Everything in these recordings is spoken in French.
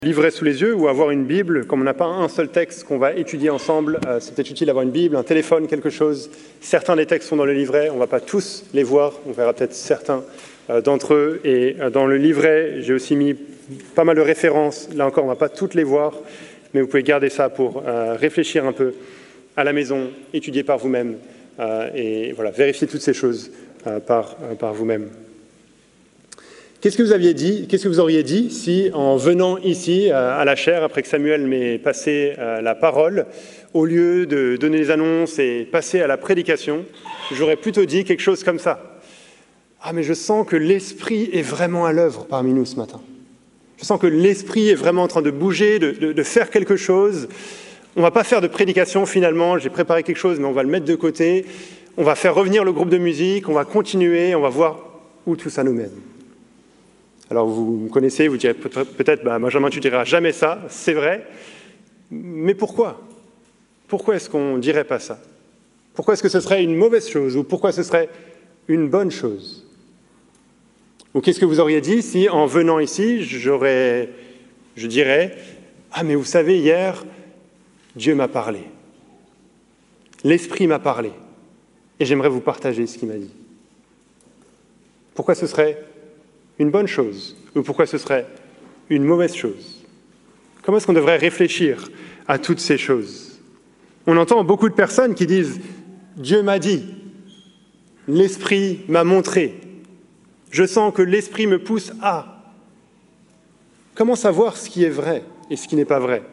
livret sous les yeux ou avoir une Bible, comme on n'a pas un seul texte qu'on va étudier ensemble, c'est peut-être utile d'avoir une Bible, un téléphone, quelque chose. Certains des textes sont dans le livret, on ne va pas tous les voir, on verra peut-être certains d'entre eux. Et dans le livret, j'ai aussi mis pas mal de références. Là encore, on ne va pas toutes les voir, mais vous pouvez garder ça pour réfléchir un peu à la maison, étudier par vous-même et voilà, vérifier toutes ces choses par vous-même. Qu'est-ce que vous auriez dit si, en venant ici à la chaire, après que Samuel m'ait passé la parole, au lieu de donner les annonces et passer à la prédication, j'aurais plutôt dit quelque chose comme ça. Ah, mais je sens que l'Esprit est vraiment à l'œuvre parmi nous ce matin. Je sens que l'Esprit est vraiment en train de bouger, de faire quelque chose. On ne va pas faire de prédication finalement, j'ai préparé quelque chose, mais on va le mettre de côté. On va faire revenir le groupe de musique, on va continuer, on va voir où tout ça nous mène. Alors vous me connaissez, vous direz peut-être, Benjamin, tu ne diras jamais ça, c'est vrai, mais pourquoi ? Pourquoi est-ce qu'on ne dirait pas ça ? Pourquoi est-ce que ce serait une mauvaise chose ou pourquoi ce serait une bonne chose ? Ou qu'est-ce que vous auriez dit si, en venant ici, je dirais « Ah, mais vous savez, hier, Dieu m'a parlé. L'Esprit m'a parlé. Et j'aimerais vous partager ce qu'il m'a dit. » Pourquoi ce serait une bonne chose ou pourquoi ce serait une mauvaise chose? Comment est-ce qu'on devrait réfléchir à toutes ces choses? On entend beaucoup de personnes qui disent « Dieu m'a dit, l'Esprit m'a montré, je sens que l'Esprit me pousse à… » Comment savoir ce qui est vrai et ce qui n'est pas vrai?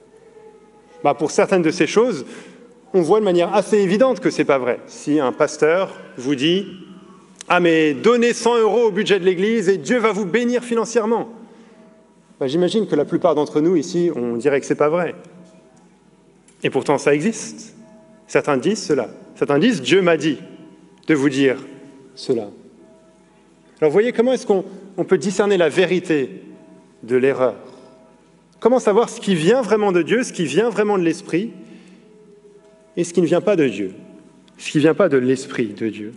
Pour certaines de ces choses, on voit de manière assez évidente que ce n'est pas vrai. Si un pasteur vous dit « Ah, mais donnez 100 € au budget de l'Église et Dieu va vous bénir financièrement. » J'imagine que la plupart d'entre nous ici, on dirait que ce n'est pas vrai. Et pourtant, ça existe. Certains disent cela. Certains disent « Dieu m'a dit de vous dire cela. » Alors, vous voyez, comment est-ce qu'on peut discerner la vérité de l'erreur? Comment savoir ce qui vient vraiment de Dieu, ce qui vient vraiment de l'Esprit et ce qui ne vient pas de Dieu, ce qui ne vient pas de l'Esprit de Dieu?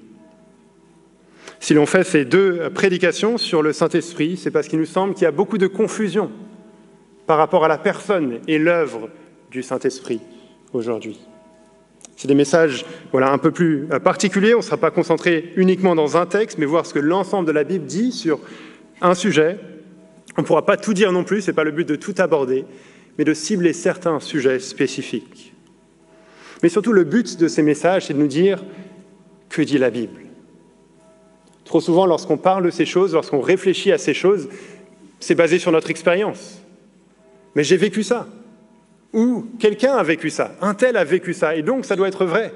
Si l'on fait ces deux prédications sur le Saint-Esprit, c'est parce qu'il nous semble qu'il y a beaucoup de confusion par rapport à la personne et l'œuvre du Saint-Esprit aujourd'hui. C'est des messages un peu plus particuliers, on ne sera pas concentré uniquement dans un texte, mais voir ce que l'ensemble de la Bible dit sur un sujet. On ne pourra pas tout dire non plus, ce n'est pas le but de tout aborder, mais de cibler certains sujets spécifiques. Mais surtout, le but de ces messages, c'est de nous dire « Que dit la Bible ?» Trop souvent, lorsqu'on parle de ces choses, lorsqu'on réfléchit à ces choses, c'est basé sur notre expérience. Mais j'ai vécu ça. Ou quelqu'un a vécu ça. Un tel a vécu ça. Et donc, ça doit être vrai.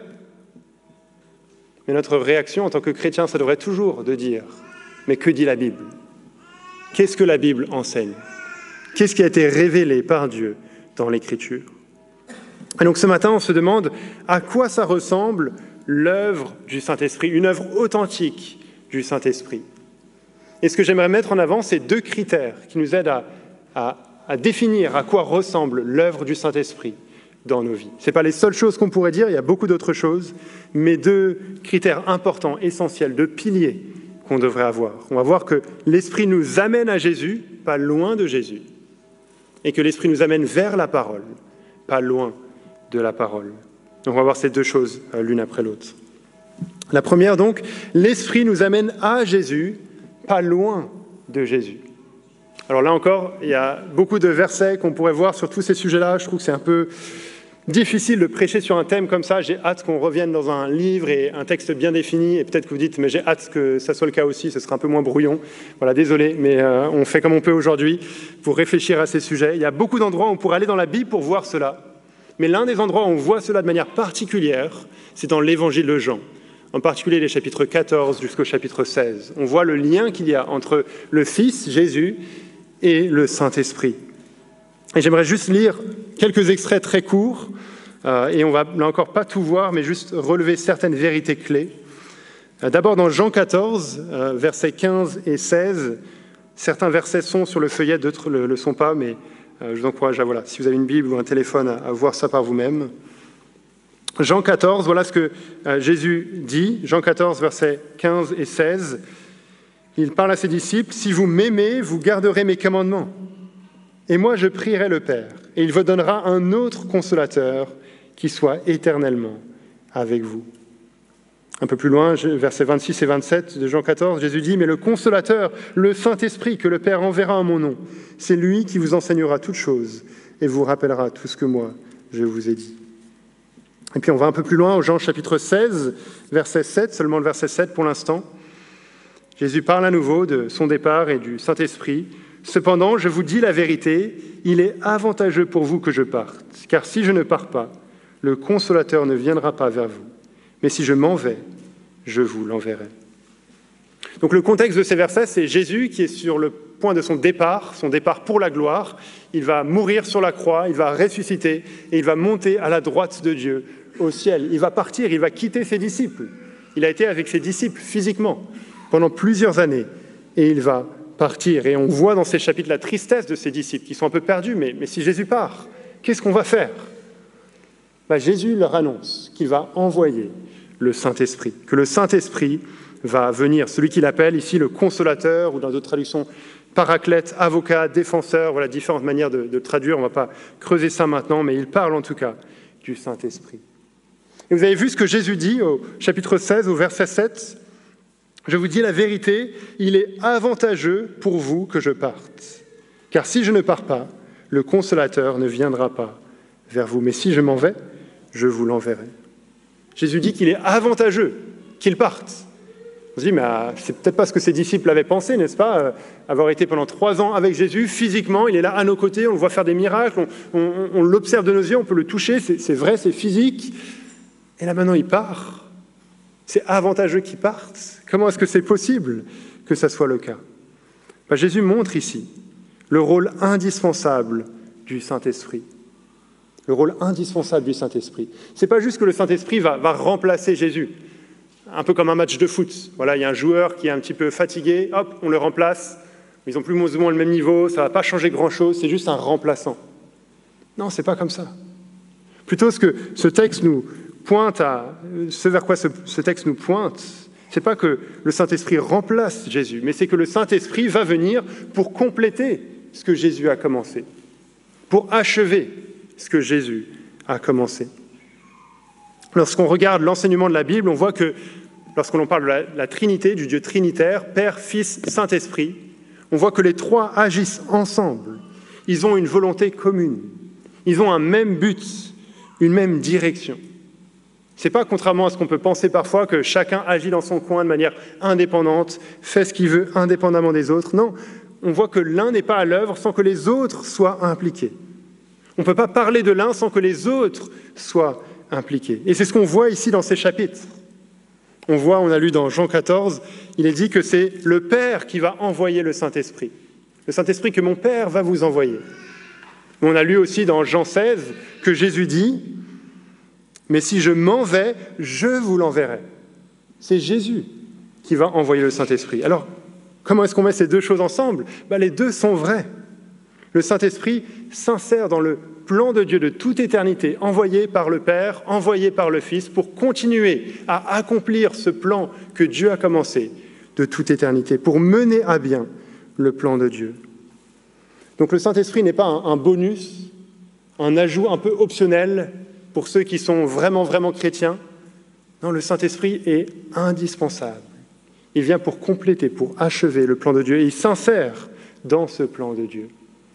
Mais notre réaction en tant que chrétien, ça devrait toujours de dire « Mais que dit la Bible ? Qu'est-ce que la Bible enseigne ? Qu'est-ce qui a été révélé par Dieu dans l'Écriture ?» Et donc, ce matin, on se demande à quoi ça ressemble l'œuvre du Saint-Esprit, une œuvre authentique du Saint-Esprit. Et ce que j'aimerais mettre en avant, c'est deux critères qui nous aident à définir à quoi ressemble l'œuvre du Saint-Esprit dans nos vies. Ce n'est pas les seules choses qu'on pourrait dire, il y a beaucoup d'autres choses, mais deux critères importants, essentiels, deux piliers qu'on devrait avoir. On va voir que l'Esprit nous amène à Jésus, pas loin de Jésus, et que l'Esprit nous amène vers la parole, pas loin de la parole. Donc on va voir ces deux choses l'une après l'autre. La première, donc, l'Esprit nous amène à Jésus, pas loin de Jésus. Alors là encore, il y a beaucoup de versets qu'on pourrait voir sur tous ces sujets-là. Je trouve que c'est un peu difficile de prêcher sur un thème comme ça. J'ai hâte qu'on revienne dans un livre et un texte bien défini. Et peut-être que vous dites, mais j'ai hâte que ça soit le cas aussi, ce sera un peu moins brouillon. Voilà, désolé, mais on fait comme on peut aujourd'hui pour réfléchir à ces sujets. Il y a beaucoup d'endroits où on pourrait aller dans la Bible pour voir cela. Mais l'un des endroits où on voit cela de manière particulière, c'est dans l'Évangile de Jean. En particulier les chapitres 14 jusqu'au chapitre 16. On voit le lien qu'il y a entre le Fils, Jésus, et le Saint-Esprit. Et j'aimerais juste lire quelques extraits très courts, et on va là encore pas tout voir, mais juste relever certaines vérités clés. D'abord dans Jean 14, versets 15 et 16, certains versets sont sur le feuillet, d'autres ne le sont pas, mais je vous encourage à, si vous avez une Bible ou un téléphone, à voir ça par vous-même. Jean 14, voilà ce que Jésus dit, Jean 14, versets 15 et 16. Il parle à ses disciples, « Si vous m'aimez, vous garderez mes commandements. Et moi, je prierai le Père, et il vous donnera un autre consolateur qui soit éternellement avec vous. » Un peu plus loin, versets 26 et 27 de Jean 14, Jésus dit « Mais le consolateur, le Saint-Esprit que le Père enverra en mon nom, c'est lui qui vous enseignera toutes choses et vous rappellera tout ce que moi, je vous ai dit. » Et puis on va un peu plus loin, au Jean chapitre 16, verset 7, seulement le verset 7 pour l'instant. Jésus parle à nouveau de son départ et du Saint-Esprit. « Cependant, je vous dis la vérité, il est avantageux pour vous que je parte, car si je ne pars pas, le Consolateur ne viendra pas vers vous. Mais si je m'en vais, je vous l'enverrai. » Donc le contexte de ces versets, c'est Jésus qui est sur le point de son départ pour la gloire. Il va mourir sur la croix, il va ressusciter et il va monter à la droite de Dieu au ciel. Il va partir, il va quitter ses disciples. Il a été avec ses disciples physiquement pendant plusieurs années et il va partir. Et on voit dans ces chapitres la tristesse de ses disciples qui sont un peu perdus. Mais si Jésus part, qu'est-ce qu'on va faire ? Jésus leur annonce qu'il va envoyer le Saint-Esprit, que le Saint-Esprit va venir, celui qu'il appelle ici le consolateur, ou dans d'autres traductions, paraclète, avocat, défenseur, voilà différentes manières de traduire, on ne va pas creuser ça maintenant, mais il parle en tout cas du Saint-Esprit. Et vous avez vu ce que Jésus dit au chapitre 16, au verset 7, « Je vous dis la vérité, il est avantageux pour vous que je parte, car si je ne pars pas, le consolateur ne viendra pas vers vous, mais si je m'en vais, je vous l'enverrai. » Jésus dit qu'il est avantageux qu'il parte. On se dit, mais c'est peut-être pas ce que ses disciples avaient pensé, n'est-ce pas ? Avoir été pendant 3 ans avec Jésus, physiquement, il est là à nos côtés, on le voit faire des miracles, on l'observe de nos yeux, on peut le toucher, c'est vrai, c'est physique. Et là maintenant, il part. C'est avantageux qu'il parte. Comment est-ce que c'est possible que ça soit le cas ? Jésus montre ici le rôle indispensable du Saint-Esprit. Le rôle indispensable du Saint-Esprit. Ce n'est pas juste que le Saint-Esprit va remplacer Jésus. Un peu comme un match de foot. Voilà, il y a un joueur qui est un petit peu fatigué, hop, on le remplace. Ils n'ont plus ou moins le même niveau, ça ne va pas changer grand-chose, c'est juste un remplaçant. Non, ce n'est pas comme ça. Plutôt ce que ce texte nous pointe ce vers quoi ce texte nous pointe, ce n'est pas que le Saint-Esprit remplace Jésus, mais c'est que le Saint-Esprit va venir pour compléter ce que Jésus a commencé, pour achever ce que Jésus a commencé. Lorsqu'on regarde l'enseignement de la Bible, on voit que lorsqu'on parle de la Trinité, du Dieu trinitaire, Père, Fils, Saint-Esprit, on voit que les trois agissent ensemble. Ils ont une volonté commune. Ils ont un même but, une même direction. Ce n'est pas, contrairement à ce qu'on peut penser parfois, que chacun agit dans son coin de manière indépendante, fait ce qu'il veut indépendamment des autres. Non, on voit que l'un n'est pas à l'œuvre sans que les autres soient impliqués. On ne peut pas parler de l'un sans que les autres soient impliqués. Et c'est ce qu'on voit ici dans ces chapitres. On a lu dans Jean 14, il est dit que c'est le Père qui va envoyer le Saint-Esprit. Le Saint-Esprit que mon Père va vous envoyer. On a lu aussi dans Jean 16 que Jésus dit « Mais si je m'en vais, je vous l'enverrai. » C'est Jésus qui va envoyer le Saint-Esprit. Alors, comment est-ce qu'on met ces deux choses ensemble ? Les deux sont vrais. Le Saint-Esprit s'insère dans le plan de Dieu de toute éternité, envoyé par le Père, envoyé par le Fils, pour continuer à accomplir ce plan que Dieu a commencé de toute éternité, pour mener à bien le plan de Dieu. Donc le Saint-Esprit n'est pas un bonus, un ajout un peu optionnel pour ceux qui sont vraiment, vraiment chrétiens. Non, le Saint-Esprit est indispensable. Il vient pour compléter, pour achever le plan de Dieu, et il s'insère dans ce plan de Dieu.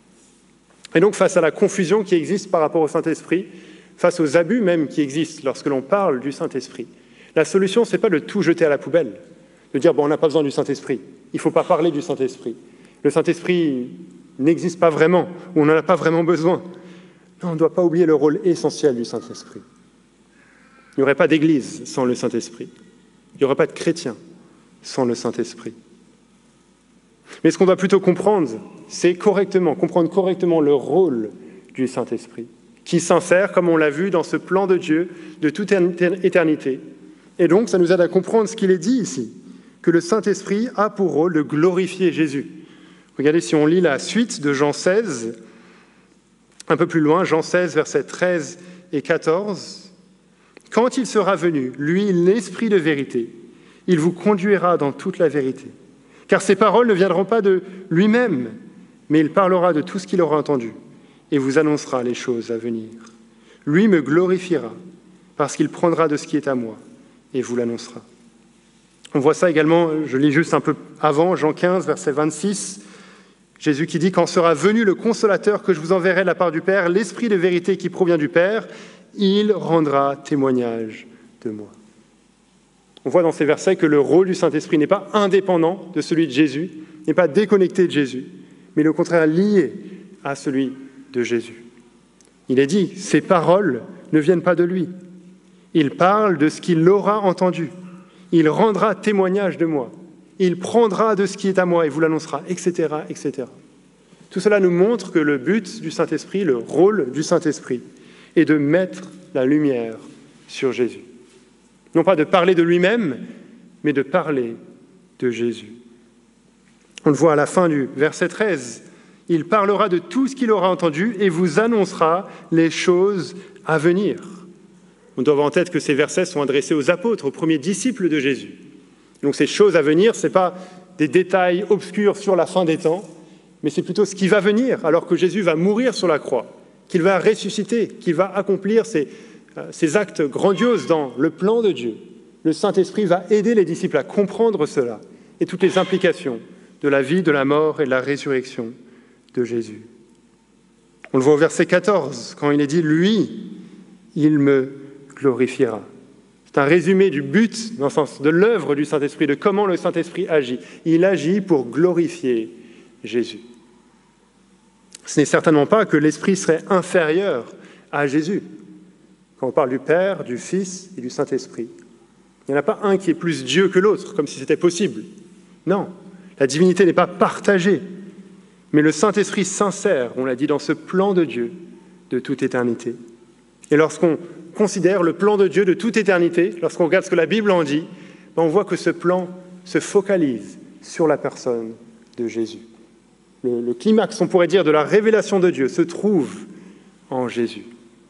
Et donc, face à la confusion qui existe par rapport au Saint-Esprit, face aux abus même qui existent lorsque l'on parle du Saint-Esprit, la solution, ce n'est pas de tout jeter à la poubelle, de dire, on n'a pas besoin du Saint-Esprit, il ne faut pas parler du Saint-Esprit. Le Saint-Esprit n'existe pas vraiment, ou on n'en a pas vraiment besoin. Non, on ne doit pas oublier le rôle essentiel du Saint-Esprit. Il n'y aurait pas d'église sans le Saint-Esprit. Il n'y aurait pas de chrétiens sans le Saint-Esprit. Mais ce qu'on doit plutôt comprendre, c'est comprendre correctement le rôle du Saint-Esprit, qui s'insère, comme on l'a vu, dans ce plan de Dieu de toute éternité. Et donc, ça nous aide à comprendre ce qu'il est dit ici, que le Saint-Esprit a pour rôle de glorifier Jésus. Regardez, si on lit la suite de Jean 16, un peu plus loin, Jean 16, versets 13 et 14. « Quand il sera venu, lui, l'Esprit de vérité, il vous conduira dans toute la vérité. Car ces paroles ne viendront pas de lui-même, mais il parlera de tout ce qu'il aura entendu et vous annoncera les choses à venir. Lui me glorifiera, parce qu'il prendra de ce qui est à moi et vous l'annoncera. On voit ça également, je lis juste un peu avant, Jean 15, verset 26, Jésus qui dit « Quand sera venu le Consolateur que je vous enverrai de la part du Père, l'Esprit de vérité qui provient du Père, il rendra témoignage de moi. » On voit dans ces versets que le rôle du Saint-Esprit n'est pas indépendant de celui de Jésus, n'est pas déconnecté de Jésus, mais au contraire lié à celui de Jésus. Il est dit, ces paroles ne viennent pas de lui. Il parle de ce qu'il aura entendu. Il rendra témoignage de moi. Il prendra de ce qui est à moi et vous l'annoncera, etc., etc. Tout cela nous montre que le but du Saint-Esprit, le rôle du Saint-Esprit, est de mettre la lumière sur Jésus. Non pas de parler de lui-même, mais de parler de Jésus. On le voit à la fin du verset 13. Il parlera de tout ce qu'il aura entendu et vous annoncera les choses à venir. On doit avoir en tête que ces versets sont adressés aux apôtres, aux premiers disciples de Jésus. Donc ces choses à venir, ce n'est pas des détails obscurs sur la fin des temps, mais c'est plutôt ce qui va venir, alors que Jésus va mourir sur la croix, qu'il va ressusciter, qu'il va accomplir ces actes grandioses dans le plan de Dieu. Le Saint-Esprit va aider les disciples à comprendre cela et toutes les implications de la vie, de la mort et de la résurrection de Jésus. On le voit au verset 14, quand il est dit « Lui, il me glorifiera ». C'est un résumé du but, dans le sens de l'œuvre du Saint-Esprit, de comment le Saint-Esprit agit. Il agit pour glorifier Jésus. Ce n'est certainement pas que l'Esprit serait inférieur à Jésus. Quand on parle du Père, du Fils et du Saint-Esprit, il n'y en a pas un qui est plus Dieu que l'autre, comme si c'était possible. Non, la divinité n'est pas partagée, mais le Saint-Esprit s'insère, on l'a dit, dans ce plan de Dieu de toute éternité. Et lorsqu'on considère le plan de Dieu de toute éternité, lorsqu'on regarde ce que la Bible en dit, on voit que ce plan se focalise sur la personne de Jésus. Le climax, on pourrait dire, de la révélation de Dieu se trouve en Jésus.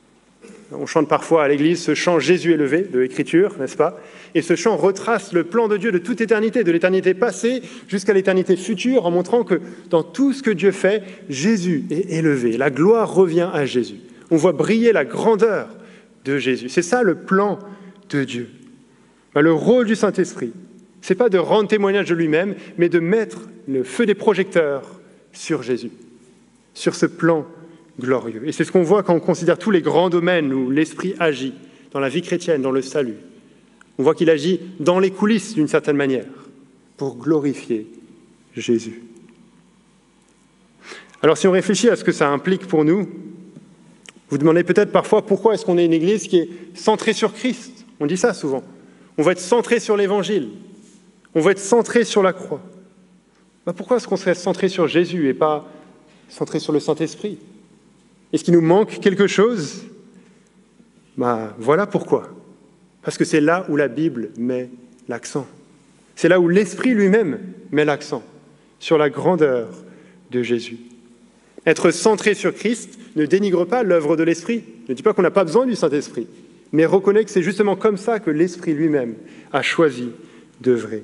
On chante parfois à l'église ce chant « Jésus élevé » de l'Écriture, n'est-ce pas? Et ce chant retrace le plan de Dieu de toute éternité, de l'éternité passée jusqu'à l'éternité future, en montrant que dans tout ce que Dieu fait, Jésus est élevé. La gloire revient à Jésus. On voit briller la grandeur de Jésus. C'est ça le plan de Dieu. Le rôle du Saint-Esprit, ce n'est pas de rendre témoignage de lui-même, mais de mettre le feu des projecteurs sur Jésus, sur ce plan glorieux. Et c'est ce qu'on voit quand on considère tous les grands domaines où l'Esprit agit, dans la vie chrétienne, dans le salut. On voit qu'il agit dans les coulisses, d'une certaine manière, pour glorifier Jésus. Alors si on réfléchit à ce que ça implique pour nous, vous demandez peut-être parfois pourquoi est-ce qu'on est une église qui est centrée sur Christ. On dit ça souvent. On va être centré sur l'Évangile. On va être centré sur la croix. Pourquoi est-ce qu'on serait centré sur Jésus et pas centré sur le Saint-Esprit? Est-ce qu'il nous manque quelque chose? Voilà pourquoi. Parce que c'est là où la Bible met l'accent. C'est là où l'Esprit lui-même met l'accent, sur la grandeur de Jésus. Être centré sur Christ ne dénigre pas l'œuvre de l'Esprit, ne dit pas qu'on n'a pas besoin du Saint-Esprit, mais reconnaît que c'est justement comme ça que l'Esprit lui-même a choisi d'œuvrer.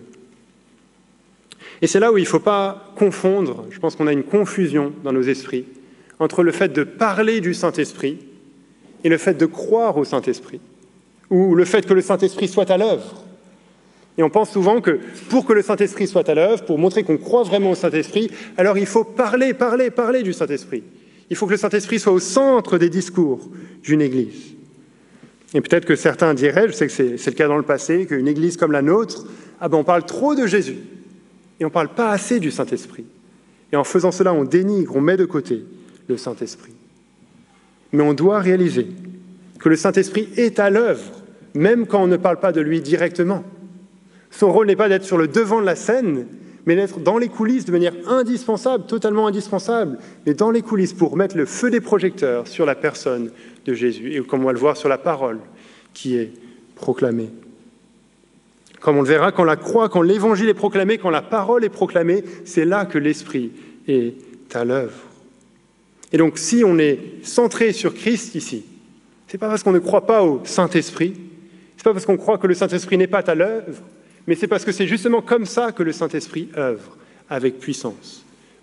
Et c'est là où il ne faut pas confondre, je pense qu'on a une confusion dans nos esprits, entre le fait de parler du Saint-Esprit et le fait de croire au Saint-Esprit, ou le fait que le Saint-Esprit soit à l'œuvre. Et on pense souvent que pour que le Saint-Esprit soit à l'œuvre, pour montrer qu'on croit vraiment au Saint-Esprit, alors il faut parler du Saint-Esprit. Il faut que le Saint-Esprit soit au centre des discours d'une Église. Et peut-être que certains diraient, je sais que c'est le cas dans le passé, qu'une Église comme la nôtre, on parle trop de Jésus et on ne parle pas assez du Saint-Esprit. Et en faisant cela, on dénigre, on met de côté le Saint-Esprit. Mais on doit réaliser que le Saint-Esprit est à l'œuvre, même quand on ne parle pas de lui directement. Son rôle n'est pas d'être sur le devant de la scène, mais d'être dans les coulisses de manière indispensable, totalement indispensable, mais dans les coulisses pour mettre le feu des projecteurs sur la personne de Jésus, et comme on va le voir sur la parole qui est proclamée. Comme on le verra, quand la croix, quand l'évangile est proclamé, quand la parole est proclamée, c'est là que l'Esprit est à l'œuvre. Et donc, si on est centré sur Christ ici, ce n'est pas parce qu'on ne croit pas au Saint-Esprit, ce n'est pas parce qu'on croit que le Saint-Esprit n'est pas à l'œuvre, mais c'est parce que c'est justement comme ça que le Saint-Esprit œuvre avec puissance,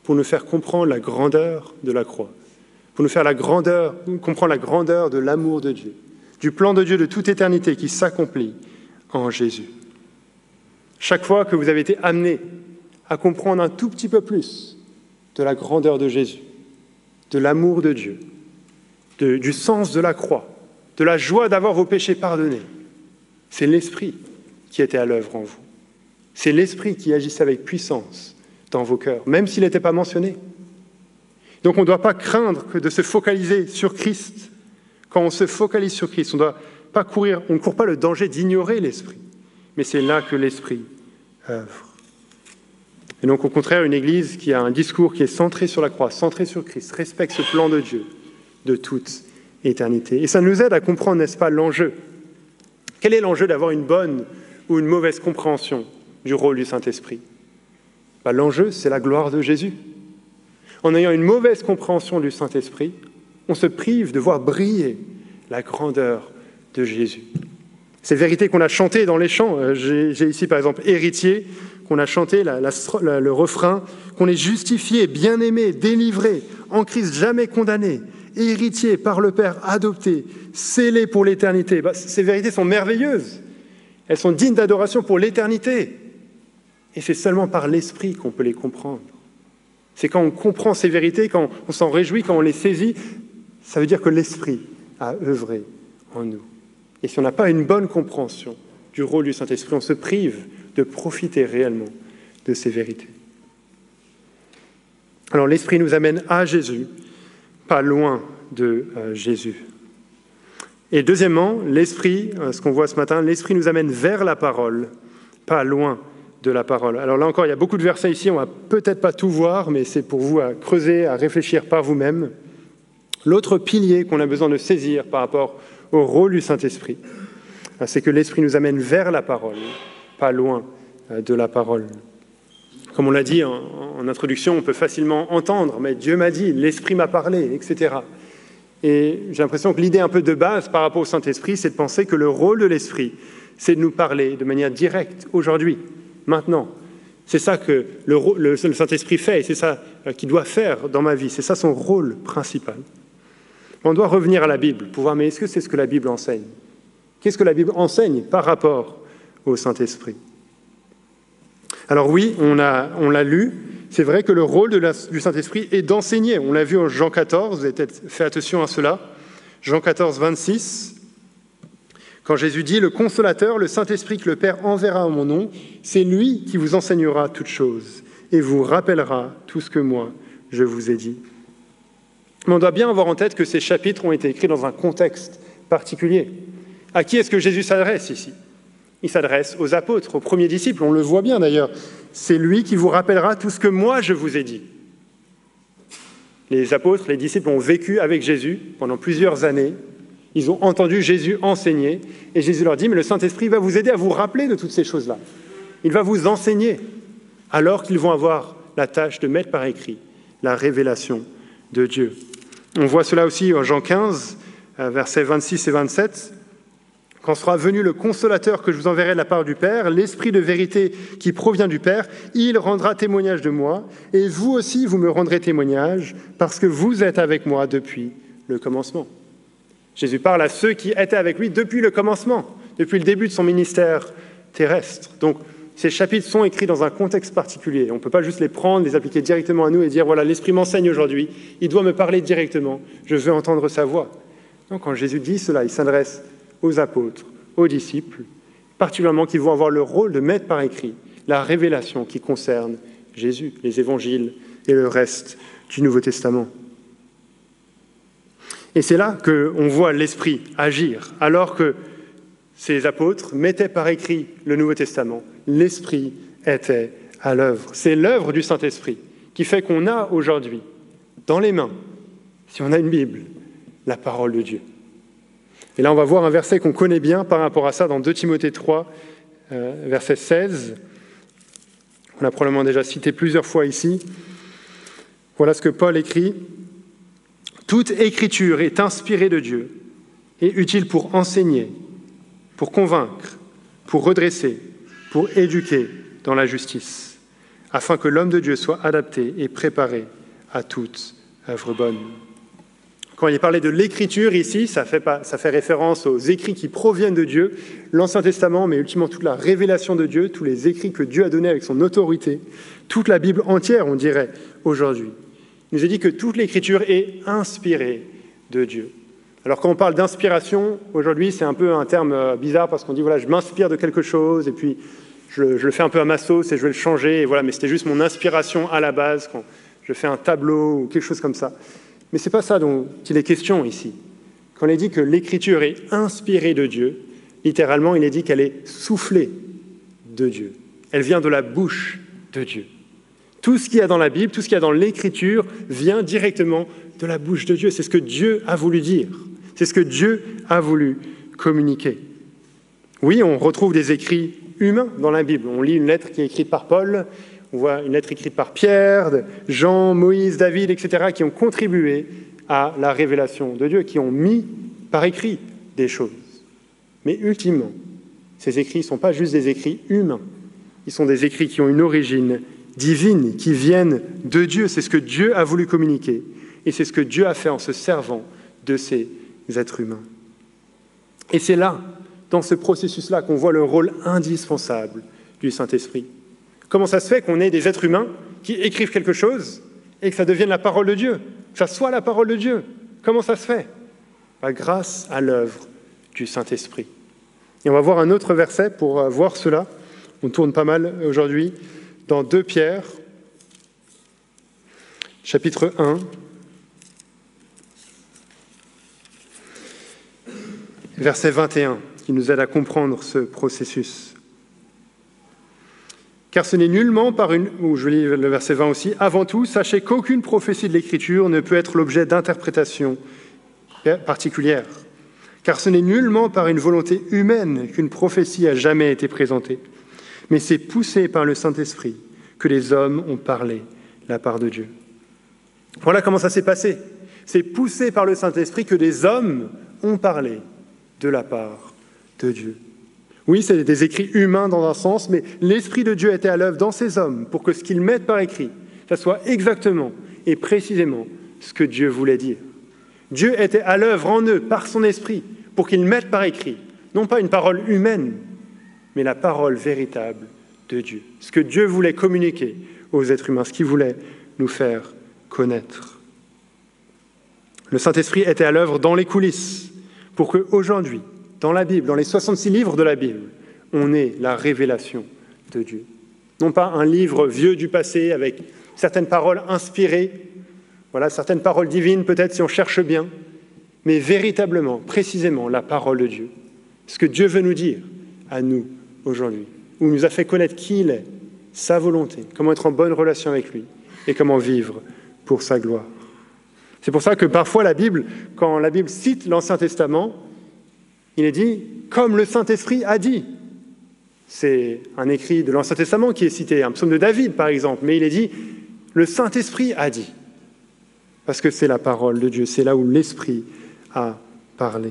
pour nous faire comprendre la grandeur de la croix, pour nous faire comprendre la grandeur de l'amour de Dieu, du plan de Dieu de toute éternité qui s'accomplit en Jésus. Chaque fois que vous avez été amené à comprendre un tout petit peu plus de la grandeur de Jésus, de l'amour de Dieu, du sens de la croix, de la joie d'avoir vos péchés pardonnés, c'est l'Esprit qui était à l'œuvre en vous. C'est l'Esprit qui agissait avec puissance dans vos cœurs, même s'il n'était pas mentionné. Donc on ne doit pas craindre que de se focaliser sur Christ. Quand on se focalise sur Christ, on ne court pas le danger d'ignorer l'Esprit, mais c'est là que l'Esprit œuvre. Et donc au contraire, une Église qui a un discours qui est centré sur la croix, centré sur Christ, respecte ce plan de Dieu de toute éternité. Et ça nous aide à comprendre, n'est-ce pas, l'enjeu. Quel est l'enjeu d'avoir une bonne ou une mauvaise compréhension du rôle du Saint-Esprit? L'enjeu, c'est la gloire de Jésus. En ayant une mauvaise compréhension du Saint-Esprit, on se prive de voir briller la grandeur de Jésus. Ces vérités qu'on a chantées dans les chants, j'ai ici par exemple « Héritier », qu'on a chanté le refrain, qu'on est justifié, bien-aimé, délivré, en Christ jamais condamné, héritier par le Père adopté, scellé pour l'éternité. Ces vérités sont merveilleuses. Elles sont dignes d'adoration pour l'éternité. Et c'est seulement par l'Esprit qu'on peut les comprendre. C'est quand on comprend ces vérités, quand on s'en réjouit, quand on les saisit, ça veut dire que l'Esprit a œuvré en nous. Et si on n'a pas une bonne compréhension du rôle du Saint-Esprit, on se prive de profiter réellement de ces vérités. Alors l'Esprit nous amène à Jésus, pas loin de Jésus. Et deuxièmement, l'Esprit, ce qu'on voit ce matin, l'Esprit nous amène vers la parole, pas loin de la parole. Alors là encore, il y a beaucoup de versets ici, on ne va peut-être pas tout voir, mais c'est pour vous à creuser, à réfléchir par vous-même. L'autre pilier qu'on a besoin de saisir par rapport au rôle du Saint-Esprit, c'est que l'Esprit nous amène vers la parole, pas loin de la parole. Comme on l'a dit en introduction, on peut facilement entendre, mais Dieu m'a dit, l'Esprit m'a parlé, etc. Et j'ai l'impression que l'idée un peu de base par rapport au Saint-Esprit, c'est de penser que le rôle de l'Esprit, c'est de nous parler de manière directe, aujourd'hui, maintenant. C'est ça que le Saint-Esprit fait, et c'est ça qu'il doit faire dans ma vie. C'est ça son rôle principal. On doit revenir à la Bible pour voir, mais est-ce que c'est ce que la Bible enseigne? Qu'est-ce que la Bible enseigne par rapport au Saint-Esprit? Alors oui, on l'a lu. C'est vrai que le rôle du Saint-Esprit est d'enseigner. On l'a vu en Jean 14, vous avez peut-être fait attention à cela. Jean 14, 26, quand Jésus dit « Le Consolateur, le Saint-Esprit que le Père enverra en mon nom, c'est lui qui vous enseignera toutes choses et vous rappellera tout ce que moi, je vous ai dit. » Mais on doit bien avoir en tête que ces chapitres ont été écrits dans un contexte particulier. À qui est-ce que Jésus s'adresse ici? Il s'adresse aux apôtres, aux premiers disciples, on le voit bien d'ailleurs. C'est lui qui vous rappellera tout ce que moi je vous ai dit. Les apôtres, les disciples ont vécu avec Jésus pendant plusieurs années. Ils ont entendu Jésus enseigner et Jésus leur dit « Mais le Saint-Esprit va vous aider à vous rappeler de toutes ces choses-là. Il va vous enseigner alors qu'ils vont avoir la tâche de mettre par écrit la révélation de Dieu. » On voit cela aussi en Jean 15, versets 26 et 27. « Quand sera venu le Consolateur que je vous enverrai de la part du Père, l'Esprit de vérité qui provient du Père, il rendra témoignage de moi, et vous aussi vous me rendrez témoignage, parce que vous êtes avec moi depuis le commencement. » Jésus parle à ceux qui étaient avec lui depuis le commencement, depuis le début de son ministère terrestre. Donc, ces chapitres sont écrits dans un contexte particulier. On ne peut pas juste les prendre, les appliquer directement à nous et dire « Voilà, l'Esprit m'enseigne aujourd'hui, il doit me parler directement, je veux entendre sa voix. » Donc, quand Jésus dit cela, il s'adresse aux apôtres, aux disciples, particulièrement qui vont avoir le rôle de mettre par écrit la révélation qui concerne Jésus, les évangiles et le reste du Nouveau Testament. Et c'est là qu'on voit l'Esprit agir, alors que ces apôtres mettaient par écrit le Nouveau Testament. L'Esprit était à l'œuvre. C'est l'œuvre du Saint-Esprit qui fait qu'on a aujourd'hui, dans les mains, si on a une Bible, la parole de Dieu. Et là, on va voir un verset qu'on connaît bien par rapport à ça dans 2 Timothée 3, verset 16. On l'a probablement déjà cité plusieurs fois ici. Voilà ce que Paul écrit. « Toute écriture est inspirée de Dieu et utile pour enseigner, pour convaincre, pour redresser, pour éduquer dans la justice, afin que l'homme de Dieu soit adapté et préparé à toute œuvre bonne. Quand il est parlé de l'écriture ici, ça fait référence aux écrits qui proviennent de Dieu, l'Ancien Testament, mais ultimement toute la révélation de Dieu, tous les écrits que Dieu a donnés avec son autorité, toute la Bible entière, on dirait, aujourd'hui. Il nous est dit que toute l'écriture est inspirée de Dieu. Alors quand on parle d'inspiration, aujourd'hui, c'est un peu un terme bizarre parce qu'on dit, voilà, je m'inspire de quelque chose et puis je le fais un peu à ma sauce et je vais le changer, et voilà, mais c'était juste mon inspiration à la base, quand je fais un tableau ou quelque chose comme ça. Mais ce n'est pas ça dont il est question ici. Quand il est dit que l'écriture est inspirée de Dieu, littéralement, il est dit qu'elle est soufflée de Dieu. Elle vient de la bouche de Dieu. Tout ce qu'il y a dans la Bible, tout ce qu'il y a dans l'écriture vient directement de la bouche de Dieu. C'est ce que Dieu a voulu dire. C'est ce que Dieu a voulu communiquer. Oui, on retrouve des écrits humains dans la Bible. On lit une lettre qui est écrite par Paul, on voit une lettre écrite par Pierre, Jean, Moïse, David, etc., qui ont contribué à la révélation de Dieu, qui ont mis par écrit des choses. Mais ultimement, ces écrits ne sont pas juste des écrits humains. Ils sont des écrits qui ont une origine divine, qui viennent de Dieu. C'est ce que Dieu a voulu communiquer. Et c'est ce que Dieu a fait en se servant de ces êtres humains. Et c'est là, dans ce processus-là, qu'on voit le rôle indispensable du Saint-Esprit. Comment ça se fait qu'on ait des êtres humains qui écrivent quelque chose et que ça devienne la parole de Dieu, que ça soit la parole de Dieu? Comment ça se fait? Grâce à l'œuvre du Saint-Esprit. Et on va voir un autre verset pour voir cela. On tourne pas mal aujourd'hui dans 2 Pierre, chapitre 1. Verset 21, qui nous aide à comprendre ce processus. Car ce n'est nullement par une... ou je lis le verset 20 aussi. Avant tout, sachez qu'aucune prophétie de l'Écriture ne peut être l'objet d'interprétation particulière. Car ce n'est nullement par une volonté humaine qu'une prophétie a jamais été présentée. Mais c'est poussé par le Saint-Esprit que les hommes ont parlé de la part de Dieu. Voilà comment ça s'est passé. C'est poussé par le Saint-Esprit que des hommes ont parlé de la part de Dieu. Oui, c'est des écrits humains dans un sens, mais l'Esprit de Dieu était à l'œuvre dans ces hommes pour que ce qu'ils mettent par écrit, ça soit exactement et précisément ce que Dieu voulait dire. Dieu était à l'œuvre en eux par son Esprit pour qu'ils mettent par écrit, non pas une parole humaine, mais la parole véritable de Dieu. Ce que Dieu voulait communiquer aux êtres humains, ce qu'il voulait nous faire connaître. Le Saint-Esprit était à l'œuvre dans les coulisses pour qu'aujourd'hui, dans la Bible, dans les 66 livres de la Bible, on ait la révélation de Dieu. Non pas un livre vieux du passé avec certaines paroles inspirées, voilà, certaines paroles divines peut-être si on cherche bien, mais véritablement, précisément, la parole de Dieu. Ce que Dieu veut nous dire à nous aujourd'hui, où il nous a fait connaître qui il est, sa volonté, comment être en bonne relation avec lui et comment vivre pour sa gloire. C'est pour ça que parfois la Bible, quand la Bible cite l'Ancien Testament, il est dit « comme le Saint-Esprit a dit ». C'est un écrit de l'Ancien Testament qui est cité, un psaume de David par exemple, mais il est dit « le Saint-Esprit a dit ». Parce que c'est la parole de Dieu, c'est là où l'Esprit a parlé.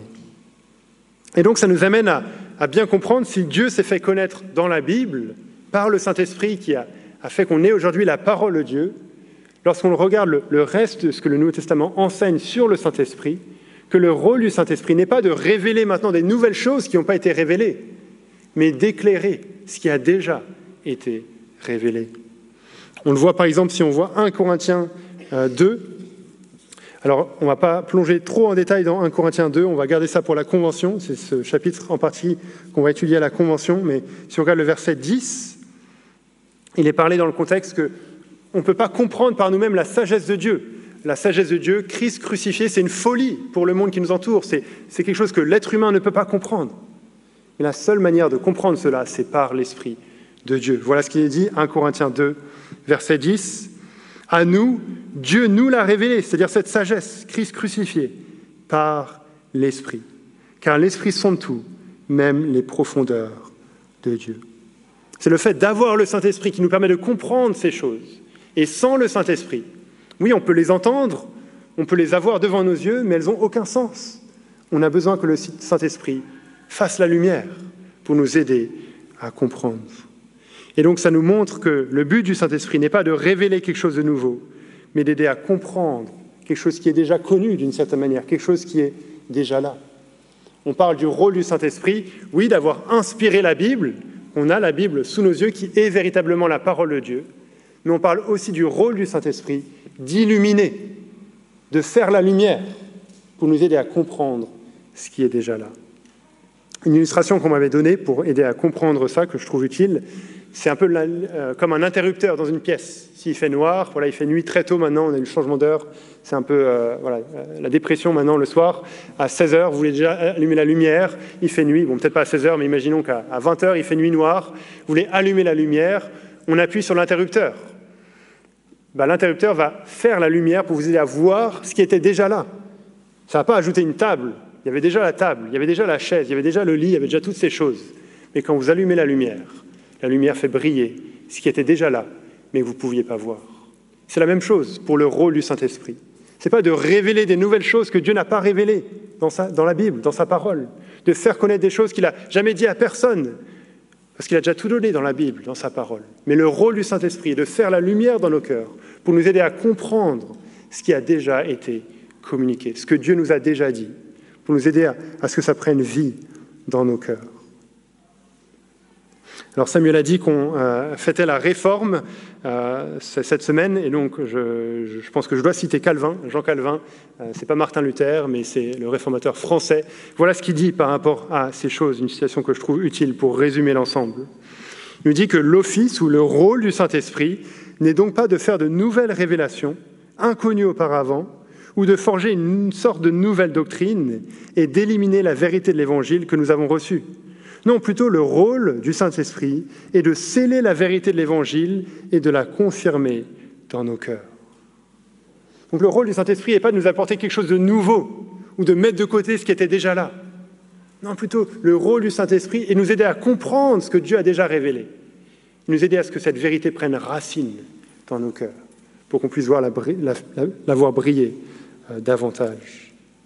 Et donc ça nous amène à bien comprendre si Dieu s'est fait connaître dans la Bible par le Saint-Esprit qui a fait qu'on ait aujourd'hui la parole de Dieu. Lorsqu'on regarde le reste de ce que le Nouveau Testament enseigne sur le Saint-Esprit, que le rôle du Saint-Esprit n'est pas de révéler maintenant des nouvelles choses qui n'ont pas été révélées, mais d'éclairer ce qui a déjà été révélé. On le voit par exemple si on voit 1 Corinthiens 2. Alors, on ne va pas plonger trop en détail dans 1 Corinthiens 2, on va garder ça pour la Convention, c'est ce chapitre en partie qu'on va étudier à la Convention, mais si on regarde le verset 10, il est parlé dans le contexte qu'on ne peut pas comprendre par nous-mêmes la sagesse de Dieu. La sagesse de Dieu, Christ crucifié, c'est une folie pour le monde qui nous entoure, c'est quelque chose que l'être humain ne peut pas comprendre. Mais la seule manière de comprendre cela, c'est par l'Esprit de Dieu. Voilà ce qu'il est dit, 1 Corinthiens 2, verset 10. À nous, Dieu nous l'a révélé, c'est-à-dire cette sagesse, Christ crucifié, par l'Esprit. Car l'Esprit sonde tout, même les profondeurs de Dieu. C'est le fait d'avoir le Saint-Esprit qui nous permet de comprendre ces choses. Et sans le Saint-Esprit, oui, on peut les entendre, on peut les avoir devant nos yeux, mais elles n'ont aucun sens. On a besoin que le Saint-Esprit fasse la lumière pour nous aider à comprendre. Et donc ça nous montre que le but du Saint-Esprit n'est pas de révéler quelque chose de nouveau, mais d'aider à comprendre quelque chose qui est déjà connu d'une certaine manière, quelque chose qui est déjà là. On parle du rôle du Saint-Esprit, oui, d'avoir inspiré la Bible, on a la Bible sous nos yeux qui est véritablement la parole de Dieu, mais on parle aussi du rôle du Saint-Esprit d'illuminer, de faire la lumière pour nous aider à comprendre ce qui est déjà là. Une illustration qu'on m'avait donnée pour aider à comprendre ça, que je trouve utile, c'est un peu comme un interrupteur dans une pièce. S'il fait noir, voilà, il fait nuit très tôt maintenant, on a eu le changement d'heure, c'est un peu la dépression maintenant le soir. À 16h, vous voulez déjà allumer la lumière, il fait nuit, bon peut-être pas à 16h, mais imaginons qu'à 20h, il fait nuit noire, vous voulez allumer la lumière, on appuie sur l'interrupteur. L'interrupteur va faire la lumière pour vous aider à voir ce qui était déjà là. Ça ne va pas ajouter une table, il y avait déjà la table, il y avait déjà la chaise, il y avait déjà le lit, il y avait déjà toutes ces choses. Mais quand vous allumez la lumière fait briller ce qui était déjà là, mais que vous ne pouviez pas voir. C'est la même chose pour le rôle du Saint-Esprit. Ce n'est pas de révéler des nouvelles choses que Dieu n'a pas révélées dans la Bible, dans sa parole, de faire connaître des choses qu'il n'a jamais dit à personne, parce qu'il a déjà tout donné dans la Bible, dans sa parole. Mais le rôle du Saint-Esprit est de faire la lumière dans nos cœurs, pour nous aider à comprendre ce qui a déjà été communiqué, ce que Dieu nous a déjà dit, pour nous aider à ce que ça prenne vie dans nos cœurs. Alors Samuel a dit qu'on fêtait la Réforme cette semaine, et donc je pense que je dois citer Calvin, Jean Calvin. C'est pas Martin Luther, mais c'est le réformateur français. Voilà ce qu'il dit par rapport à ces choses, une citation que je trouve utile pour résumer l'ensemble. Il nous dit que l'office ou le rôle du Saint-Esprit n'est donc pas de faire de nouvelles révélations, inconnues auparavant, ou de forger une sorte de nouvelle doctrine et d'éliminer la vérité de l'Évangile que nous avons reçue. Non, plutôt le rôle du Saint-Esprit est de sceller la vérité de l'Évangile et de la confirmer dans nos cœurs. Donc le rôle du Saint-Esprit n'est pas de nous apporter quelque chose de nouveau ou de mettre de côté ce qui était déjà là. Non, plutôt le rôle du Saint-Esprit est de nous aider à comprendre ce que Dieu a déjà révélé, nous aider à ce que cette vérité prenne racine dans nos cœurs, pour qu'on puisse voir la voir briller davantage.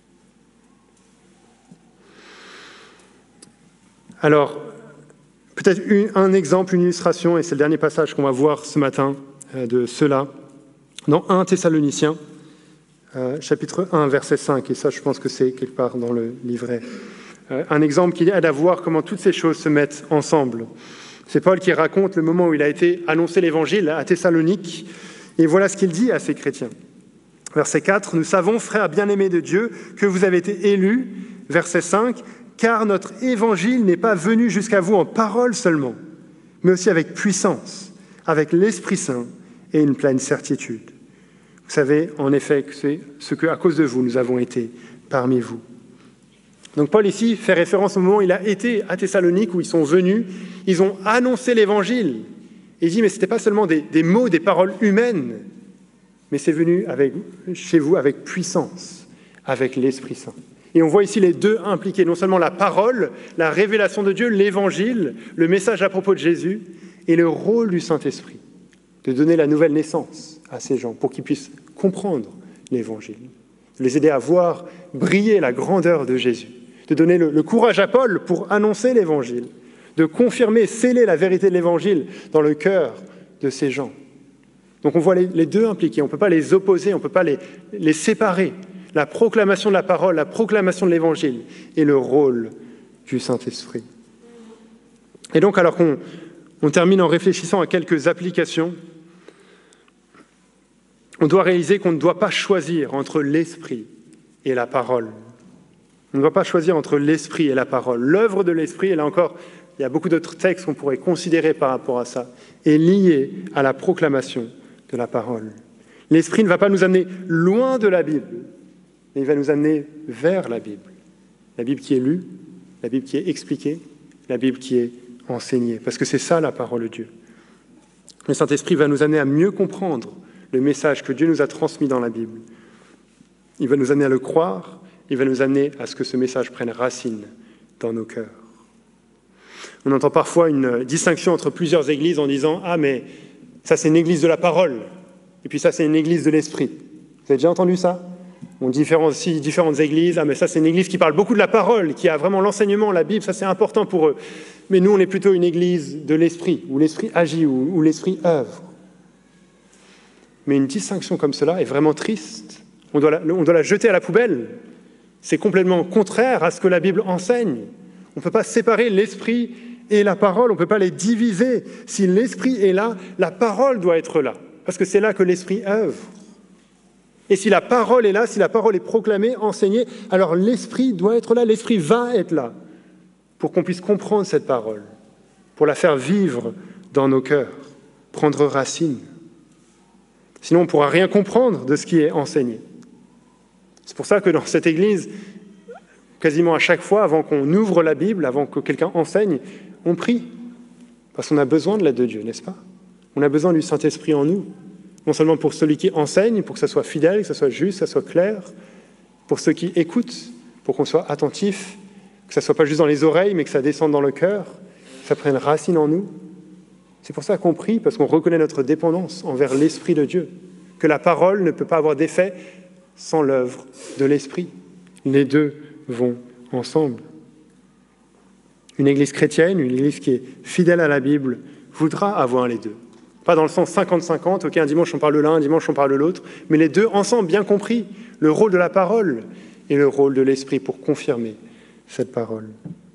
Alors, peut-être un exemple, une illustration, et c'est le dernier passage qu'on va voir ce matin de cela, dans 1 Thessaloniciens, chapitre 1, verset 5, et ça je pense que c'est quelque part dans le livret. Un exemple qui aide à voir comment toutes ces choses se mettent ensemble. C'est Paul qui raconte le moment où il a été annoncé l'Évangile à Thessalonique, et voilà ce qu'il dit à ces chrétiens. Verset 4, « Nous savons, frères bien-aimés de Dieu, que vous avez été élus. » Verset 5, « Car notre évangile n'est pas venu jusqu'à vous en parole seulement, mais aussi avec puissance, avec l'Esprit Saint et une pleine certitude. Vous savez, en effet, que c'est ce que, à cause de vous, nous avons été parmi vous. » Donc Paul ici fait référence au moment où il a été à Thessalonique, où ils sont venus, ils ont annoncé l'évangile. Et il dit, mais ce n'était pas seulement des mots, des paroles humaines, mais c'est venu chez vous avec puissance, avec l'Esprit Saint. Et on voit ici les deux impliqués, non seulement la parole, la révélation de Dieu, l'évangile, le message à propos de Jésus, et le rôle du Saint-Esprit, de donner la nouvelle naissance à ces gens pour qu'ils puissent comprendre l'évangile, de les aider à voir briller la grandeur de Jésus, de donner le courage à Paul pour annoncer l'évangile, de confirmer, sceller la vérité de l'évangile dans le cœur de ces gens. Donc on voit les deux impliqués, on ne peut pas les opposer, on ne peut pas les séparer. La proclamation de la parole, la proclamation de l'évangile et le rôle du Saint-Esprit. Et donc, alors qu'on termine en réfléchissant à quelques applications, on doit réaliser qu'on ne doit pas choisir entre l'Esprit et la parole. On ne doit pas choisir entre l'Esprit et la parole. L'œuvre de l'Esprit, et là encore, il y a beaucoup d'autres textes qu'on pourrait considérer par rapport à ça, est liée à la proclamation de la parole. L'Esprit ne va pas nous amener loin de la Bible, mais il va nous amener vers la Bible qui est lue, la Bible qui est expliquée, la Bible qui est enseignée, parce que c'est ça la parole de Dieu. Le Saint-Esprit va nous amener à mieux comprendre le message que Dieu nous a transmis dans la Bible. Il va nous amener à le croire, il va nous amener à ce que ce message prenne racine dans nos cœurs. On entend parfois une distinction entre plusieurs églises en disant « Ah, mais ça c'est une église de la parole, et puis ça c'est une église de l'esprit. » Vous avez déjà entendu ça ? On différencie différentes églises. Ah, mais ça, c'est une église qui parle beaucoup de la parole, qui a vraiment l'enseignement, la Bible, ça, c'est important pour eux. Mais nous, on est plutôt une église de l'esprit, où l'esprit agit, où l'esprit œuvre. Mais une distinction comme cela est vraiment triste. On doit la jeter à la poubelle. C'est complètement contraire à ce que la Bible enseigne. On ne peut pas séparer l'esprit et la parole, on ne peut pas les diviser. Si l'esprit est là, la parole doit être là, parce que c'est là que l'esprit œuvre. Et si la parole est là, si la parole est proclamée, enseignée, alors l'esprit doit être là, l'esprit va être là, pour qu'on puisse comprendre cette parole, pour la faire vivre dans nos cœurs, prendre racine. Sinon, on ne pourra rien comprendre de ce qui est enseigné. C'est pour ça que dans cette église, quasiment à chaque fois, avant qu'on ouvre la Bible, avant que quelqu'un enseigne, on prie. Parce qu'on a besoin de l'aide de Dieu, n'est-ce pas? On a besoin du Saint-Esprit en nous. Non seulement pour celui qui enseigne, pour que ça soit fidèle, que ça soit juste, que ça soit clair, pour ceux qui écoutent, pour qu'on soit attentif, que ça ne soit pas juste dans les oreilles, mais que ça descende dans le cœur, que ça prenne racine en nous. C'est pour ça qu'on prie, parce qu'on reconnaît notre dépendance envers l'Esprit de Dieu, que la parole ne peut pas avoir d'effet sans l'œuvre de l'Esprit. Les deux vont ensemble. Une église chrétienne, une église qui est fidèle à la Bible, voudra avoir les deux. Pas dans le sens 50-50, ok, un dimanche on parle de l'un, un dimanche on parle de l'autre, mais les deux ensemble, bien compris, le rôle de la parole et le rôle de l'Esprit pour confirmer cette parole.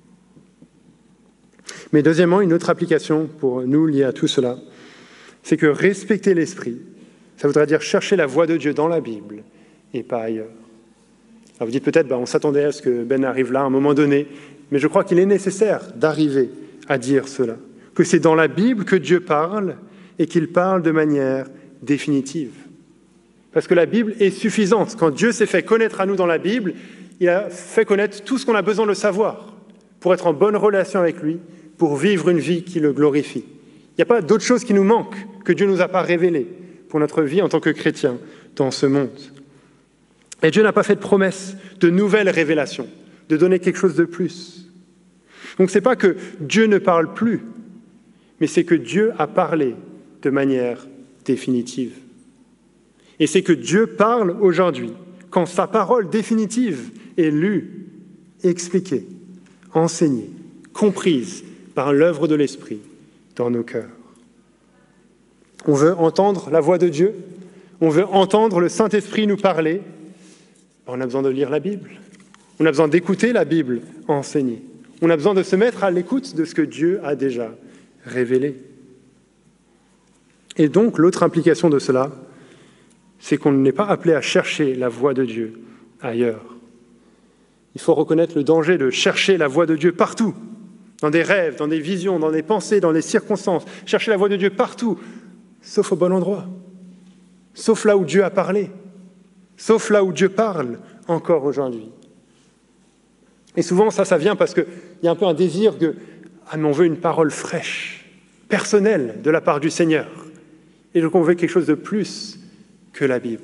Mais deuxièmement, une autre application pour nous liée à tout cela, c'est que respecter l'Esprit, ça voudrait dire chercher la voix de Dieu dans la Bible et pas ailleurs. Alors vous dites peut-être, on s'attendait à ce que Ben arrive là à un moment donné, mais je crois qu'il est nécessaire d'arriver à dire cela, que c'est dans la Bible que Dieu parle et qu'il parle de manière définitive. Parce que la Bible est suffisante. Quand Dieu s'est fait connaître à nous dans la Bible, il a fait connaître tout ce qu'on a besoin de savoir pour être en bonne relation avec lui, pour vivre une vie qui le glorifie. Il n'y a pas d'autre chose qui nous manque que Dieu ne nous a pas révélé pour notre vie en tant que chrétiens dans ce monde. Et Dieu n'a pas fait de promesse de nouvelles révélations, de donner quelque chose de plus. Donc ce n'est pas que Dieu ne parle plus, mais c'est que Dieu a parlé de manière définitive. Et c'est que Dieu parle aujourd'hui, quand sa parole définitive est lue, expliquée, enseignée, comprise par l'œuvre de l'Esprit dans nos cœurs. On veut entendre la voix de Dieu, on veut entendre le Saint-Esprit nous parler, on a besoin de lire la Bible, on a besoin d'écouter la Bible enseignée, on a besoin de se mettre à l'écoute de ce que Dieu a déjà révélé. Et donc, l'autre implication de cela, c'est qu'on n'est pas appelé à chercher la voix de Dieu ailleurs. Il faut reconnaître le danger de chercher la voix de Dieu partout, dans des rêves, dans des visions, dans des pensées, dans des circonstances. Chercher la voix de Dieu partout, sauf au bon endroit, sauf là où Dieu a parlé, sauf là où Dieu parle encore aujourd'hui. Et souvent, ça vient parce qu'il y a un peu un désir que mais on veut une parole fraîche, personnelle de la part du Seigneur. Et donc on veut quelque chose de plus que la Bible.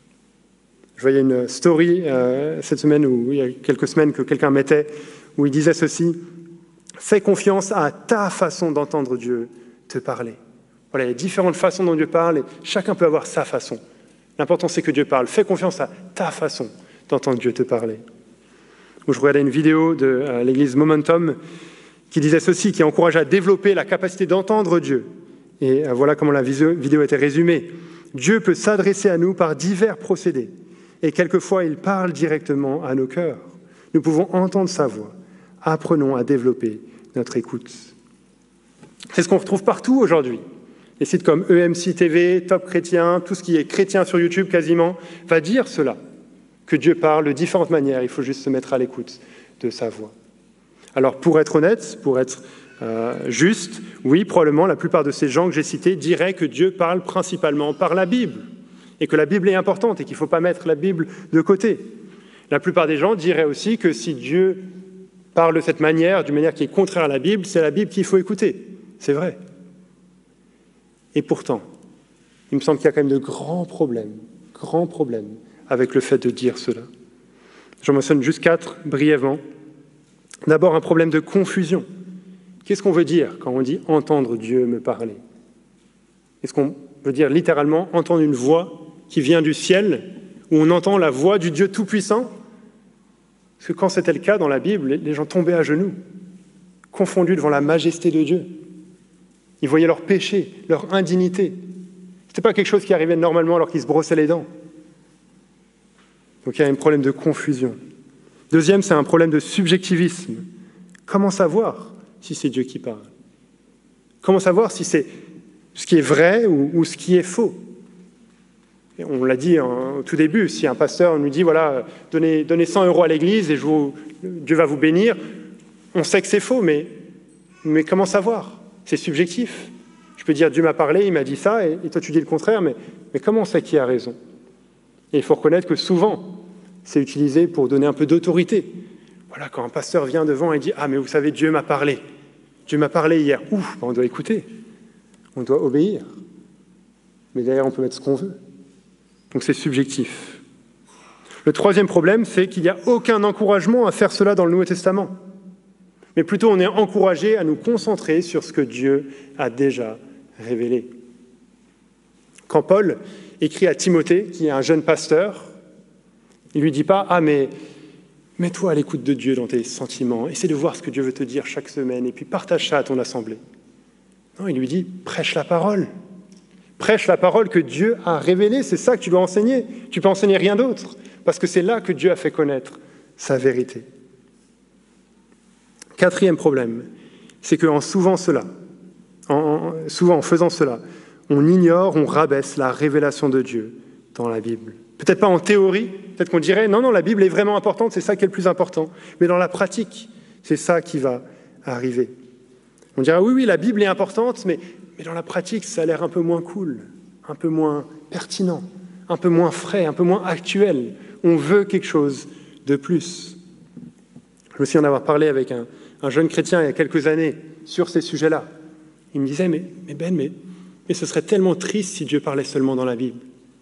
Je voyais une story cette semaine, ou il y a quelques semaines, que quelqu'un mettait, où il disait ceci: « Fais confiance à ta façon d'entendre Dieu te parler. » Voilà, il y a différentes façons dont Dieu parle, et chacun peut avoir sa façon. L'important, c'est que Dieu parle. Fais confiance à ta façon d'entendre Dieu te parler. Où je regardais une vidéo de l'église Momentum qui disait ceci, qui encourage à développer la capacité d'entendre Dieu. Et voilà comment la vidéo était résumée. Dieu peut s'adresser à nous par divers procédés. Et quelquefois, il parle directement à nos cœurs. Nous pouvons entendre sa voix. Apprenons à développer notre écoute. C'est ce qu'on retrouve partout aujourd'hui. Les sites comme EMC TV, Top Chrétien, tout ce qui est chrétien sur YouTube quasiment, va dire cela, que Dieu parle de différentes manières. Il faut juste se mettre à l'écoute de sa voix. Alors, pour être honnête, pour être juste, oui, probablement, la plupart de ces gens que j'ai cités diraient que Dieu parle principalement par la Bible, et que la Bible est importante, et qu'il ne faut pas mettre la Bible de côté. La plupart des gens diraient aussi que si Dieu parle de cette manière, d'une manière qui est contraire à la Bible, c'est la Bible qu'il faut écouter. C'est vrai. Et pourtant, il me semble qu'il y a quand même de grands problèmes avec le fait de dire cela. J'en mentionne juste 4 brièvement. D'abord, un problème de confusion. Qu'est-ce qu'on veut dire quand on dit « entendre Dieu me parler » ? Est-ce qu'on veut dire littéralement « entendre une voix qui vient du ciel » où on entend la voix du Dieu Tout-Puissant. Parce que quand c'était le cas dans la Bible, les gens tombaient à genoux, confondus devant la majesté de Dieu. Ils voyaient leur péché, leur indignité. Ce n'était pas quelque chose qui arrivait normalement alors qu'ils se brossaient les dents. Donc il y a un problème de confusion. Deuxième, c'est un problème de subjectivisme. Comment savoir si c'est Dieu qui parle? Comment savoir si c'est ce qui est vrai ou ce qui est faux? Et on l'a dit au tout début, si un pasteur nous dit, voilà, donnez 100 € à l'église et Dieu va vous bénir, on sait que c'est faux, mais comment savoir? C'est subjectif. Je peux dire, Dieu m'a parlé, il m'a dit ça, et toi tu dis le contraire, mais comment on sait qui a raison? Et il faut reconnaître que souvent, c'est utilisé pour donner un peu d'autorité. Voilà, quand un pasteur vient devant et dit « Ah, mais vous savez, Dieu m'a parlé. Dieu m'a parlé hier. » Ouf, on doit écouter. On doit obéir. Mais derrière, on peut mettre ce qu'on veut. Donc c'est subjectif. Le troisième problème, c'est qu'il n'y a aucun encouragement à faire cela dans le Nouveau Testament. Mais plutôt, on est encouragé à nous concentrer sur ce que Dieu a déjà révélé. Quand Paul écrit à Timothée, qui est un jeune pasteur, il ne lui dit pas « Ah, mais mets-toi à l'écoute de Dieu dans tes sentiments, essaie de voir ce que Dieu veut te dire chaque semaine, et puis partage ça à ton assemblée. » Non, il lui dit « Prêche la parole. Prêche la parole que Dieu a révélée, c'est ça que tu dois enseigner. Tu peux enseigner rien d'autre, parce que c'est là que Dieu a fait connaître sa vérité. » Quatrième problème, c'est qu'en souvent en faisant cela, on ignore, on rabaisse la révélation de Dieu dans la Bible. Peut-être pas en théorie, peut-être qu'on dirait « Non, la Bible est vraiment importante, c'est ça qui est le plus important. » Mais dans la pratique, c'est ça qui va arriver. On dirait « Oui, la Bible est importante, mais dans la pratique, ça a l'air un peu moins cool, un peu moins pertinent, un peu moins frais, un peu moins actuel. On veut quelque chose de plus. » Je me souviens en avoir parlé avec un jeune chrétien il y a quelques années sur ces sujets-là. Il me disait « Mais Ben, mais ce serait tellement triste si Dieu parlait seulement dans la Bible. »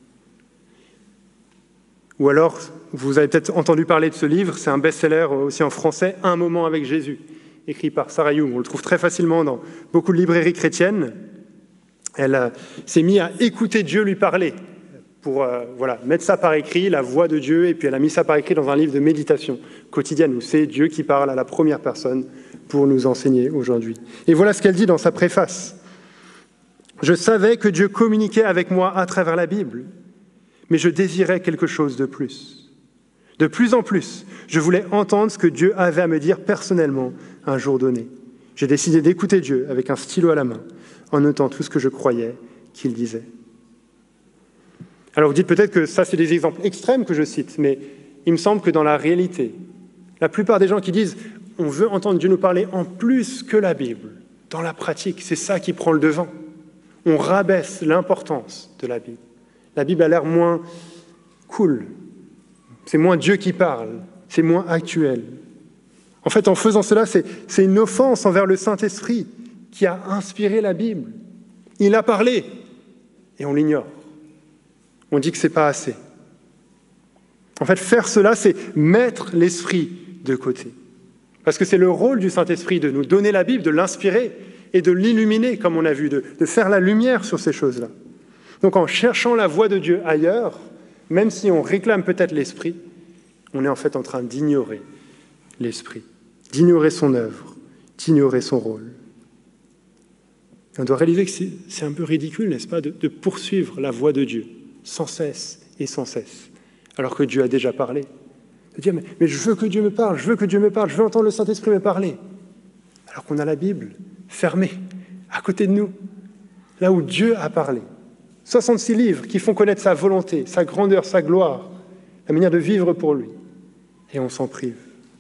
Ou alors, vous avez peut-être entendu parler de ce livre, c'est un best-seller aussi en français, « Un moment avec Jésus », écrit par Sarah Young. On le trouve très facilement dans beaucoup de librairies chrétiennes. Elle s'est mise à écouter Dieu lui parler pour mettre ça par écrit, la voix de Dieu, et puis elle a mis ça par écrit dans un livre de méditation quotidienne où c'est Dieu qui parle à la première personne pour nous enseigner aujourd'hui. Et voilà ce qu'elle dit dans sa préface. « Je savais que Dieu communiquait avec moi à travers la Bible, mais je désirais quelque chose de plus. De plus en plus, je voulais entendre ce que Dieu avait à me dire personnellement un jour donné. J'ai décidé d'écouter Dieu avec un stylo à la main, en notant tout ce que je croyais qu'il disait. » Alors vous dites peut-être que ça, c'est des exemples extrêmes que je cite, mais il me semble que dans la réalité, la plupart des gens qui disent « on veut entendre Dieu nous parler en plus que la Bible », dans la pratique, c'est ça qui prend le devant. On rabaisse l'importance de la Bible. La Bible a l'air moins cool, c'est moins Dieu qui parle, c'est moins actuel. En fait, en faisant cela, c'est une offense envers le Saint-Esprit qui a inspiré la Bible. Il a parlé et on l'ignore. On dit que ce n'est pas assez. En fait, faire cela, c'est mettre l'Esprit de côté. Parce que c'est le rôle du Saint-Esprit de nous donner la Bible, de l'inspirer et de l'illuminer, comme on a vu, de faire la lumière sur ces choses-là. Donc en cherchant la voix de Dieu ailleurs, même si on réclame peut-être l'Esprit, on est en fait en train d'ignorer l'Esprit, d'ignorer son œuvre, d'ignorer son rôle. Et on doit réaliser que c'est un peu ridicule, n'est-ce pas, de poursuivre la voix de Dieu sans cesse et sans cesse, alors que Dieu a déjà parlé. De dire, mais je veux que Dieu me parle, je veux que Dieu me parle, je veux entendre le Saint-Esprit me parler. Alors qu'on a la Bible fermée, à côté de nous, là où Dieu a parlé. 66 livres qui font connaître sa volonté, sa grandeur, sa gloire, la manière de vivre pour lui. Et on s'en prive.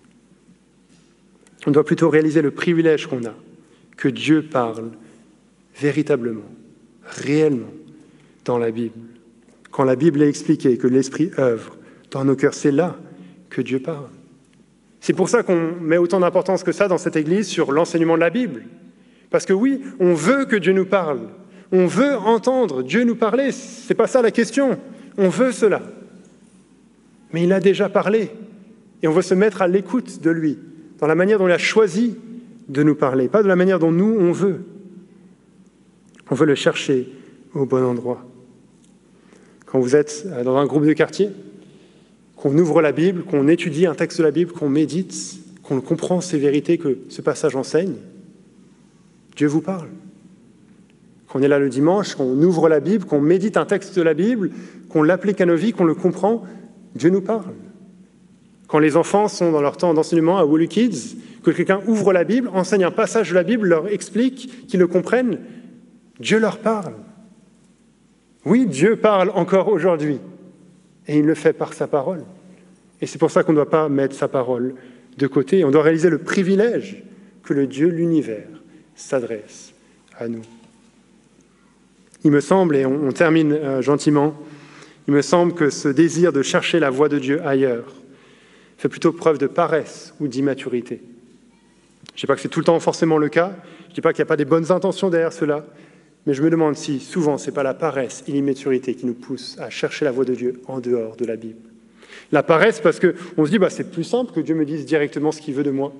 On doit plutôt réaliser le privilège qu'on a, que Dieu parle véritablement, réellement, dans la Bible. Quand la Bible est expliquée, que l'Esprit œuvre dans nos cœurs, c'est là que Dieu parle. C'est pour ça qu'on met autant d'importance que ça dans cette Église sur l'enseignement de la Bible. Parce que oui, on veut que Dieu nous parle. On veut entendre Dieu nous parler. C'est pas ça la question. On veut cela. Mais il a déjà parlé. Et on veut se mettre à l'écoute de lui, dans la manière dont il a choisi de nous parler, pas de la manière dont nous, on veut. On veut le chercher au bon endroit. Quand vous êtes dans un groupe de quartier, qu'on ouvre la Bible, qu'on étudie un texte de la Bible, qu'on médite, qu'on comprend ces vérités que ce passage enseigne, Dieu vous parle. Qu'on est là le dimanche, qu'on ouvre la Bible, qu'on médite un texte de la Bible, qu'on l'applique à nos vies, qu'on le comprend, Dieu nous parle. Quand les enfants sont dans leur temps d'enseignement à Woolly Kids, que quelqu'un ouvre la Bible, enseigne un passage de la Bible, leur explique, qu'ils le comprennent, Dieu leur parle. Oui, Dieu parle encore aujourd'hui. Et il le fait par sa parole. Et c'est pour ça qu'on ne doit pas mettre sa parole de côté. On doit réaliser le privilège que le Dieu de l'univers s'adresse à nous. Il me semble, et on termine gentiment, il me semble que ce désir de chercher la voix de Dieu ailleurs fait plutôt preuve de paresse ou d'immaturité. Je ne dis pas que c'est tout le temps forcément le cas, je ne dis pas qu'il n'y a pas des bonnes intentions derrière cela, mais je me demande si souvent ce n'est pas la paresse et l'immaturité qui nous poussent à chercher la voix de Dieu en dehors de la Bible. La paresse parce qu'on se dit c'est plus simple que Dieu me dise directement ce qu'il veut de moi,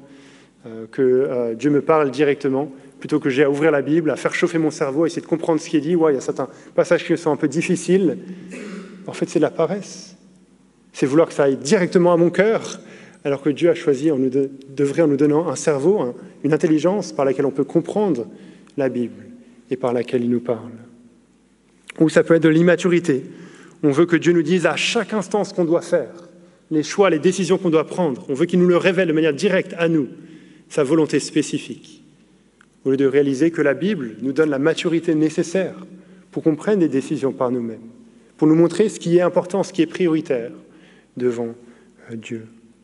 que Dieu me parle directement, plutôt que j'ai à ouvrir la Bible, à faire chauffer mon cerveau, à essayer de comprendre ce qui est dit. Il y a certains passages qui sont un peu difficiles. En fait, c'est de la paresse. C'est vouloir que ça aille directement à mon cœur, alors que Dieu a choisi d'œuvrer en nous donnant un cerveau, une intelligence par laquelle on peut comprendre la Bible et par laquelle il nous parle. Ou ça peut être de l'immaturité. On veut que Dieu nous dise à chaque instant ce qu'on doit faire, les choix, les décisions qu'on doit prendre. On veut qu'il nous le révèle de manière directe à nous, sa volonté spécifique. Au lieu de réaliser que la Bible nous donne la maturité nécessaire pour qu'on prenne des décisions par nous-mêmes, pour nous montrer ce qui est important, ce qui est prioritaire devant Dieu.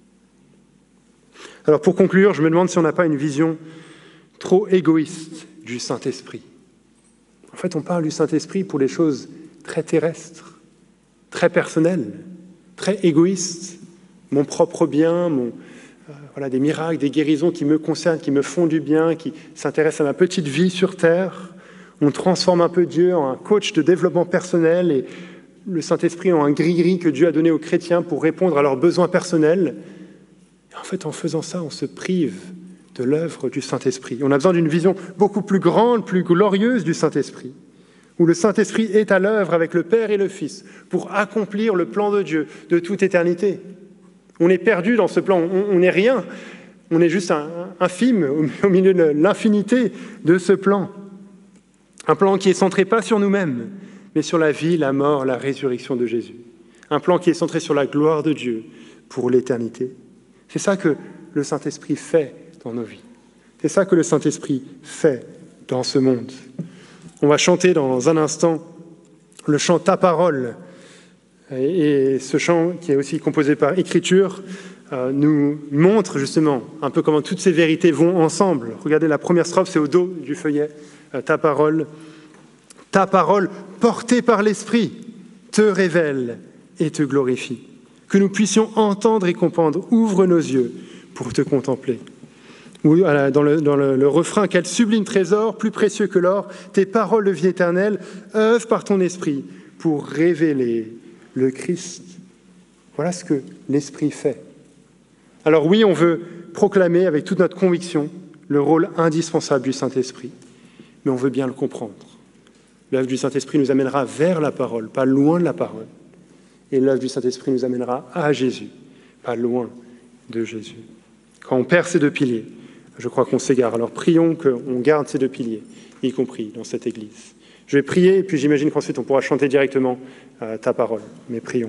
Alors pour conclure, je me demande si on n'a pas une vision trop égoïste du Saint-Esprit. En fait, on parle du Saint-Esprit pour les choses très terrestres, très personnelles, très égoïstes. Mon propre bien, des miracles, des guérisons qui me concernent, qui me font du bien, qui s'intéressent à ma petite vie sur Terre. On transforme un peu Dieu en un coach de développement personnel et le Saint-Esprit en un gris-gris que Dieu a donné aux chrétiens pour répondre à leurs besoins personnels. Et en fait, en faisant ça, on se prive de l'œuvre du Saint-Esprit. On a besoin d'une vision beaucoup plus grande, plus glorieuse du Saint-Esprit, où le Saint-Esprit est à l'œuvre avec le Père et le Fils pour accomplir le plan de Dieu de toute éternité. On est perdu dans ce plan, on n'est rien, on est juste un infime au milieu de l'infinité de ce plan. Un plan qui est centré pas sur nous-mêmes, mais sur la vie, la mort, la résurrection de Jésus. Un plan qui est centré sur la gloire de Dieu pour l'éternité. C'est ça que le Saint-Esprit fait dans nos vies. C'est ça que le Saint-Esprit fait dans ce monde. On va chanter dans un instant le chant « Ta parole ». Et ce chant, qui est aussi composé par écriture, nous montre justement un peu comment toutes ces vérités vont ensemble. Regardez, la première strophe, c'est au dos du feuillet. Ta parole, portée par l'Esprit, te révèle et te glorifie. Que nous puissions entendre et comprendre, ouvre nos yeux pour te contempler. Ou dans le refrain, quel sublime trésor, plus précieux que l'or, tes paroles de vie éternelle, œuvrent par ton esprit pour révéler le Christ. Voilà ce que l'Esprit fait. Alors oui, on veut proclamer avec toute notre conviction le rôle indispensable du Saint-Esprit, mais on veut bien le comprendre. L'œuvre du Saint-Esprit nous amènera vers la parole, pas loin de la parole. Et l'œuvre du Saint-Esprit nous amènera à Jésus, pas loin de Jésus. Quand on perd ces deux piliers, je crois qu'on s'égare. Alors prions qu'on garde ces deux piliers, y compris dans cette Église. Je vais prier, et puis j'imagine qu'ensuite on pourra chanter directement ta parole. Mais prions.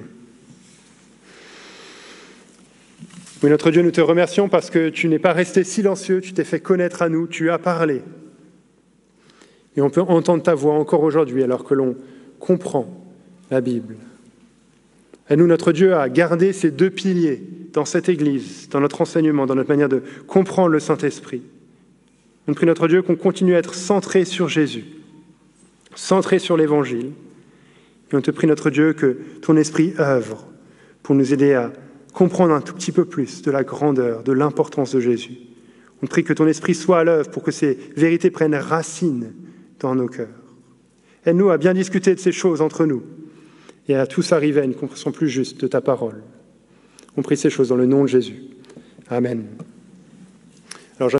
Oui, notre Dieu, nous te remercions parce que tu n'es pas resté silencieux, tu t'es fait connaître à nous, tu as parlé. Et on peut entendre ta voix encore aujourd'hui alors que l'on comprend la Bible. Aide-nous, notre Dieu, à garder ces deux piliers dans cette Église, dans notre enseignement, dans notre manière de comprendre le Saint-Esprit. On prie, notre Dieu, qu'on continue à être centré sur Jésus, centré sur l'Évangile. Et on te prie, notre Dieu, que ton Esprit œuvre pour nous aider à comprendre un tout petit peu plus de la grandeur, de l'importance de Jésus. On prie que ton Esprit soit à l'œuvre pour que ces vérités prennent racine dans nos cœurs. Aide-nous à bien discuter de ces choses entre nous et à tous arriver à une compréhension plus juste de ta parole. On prie ces choses dans le nom de Jésus. Amen.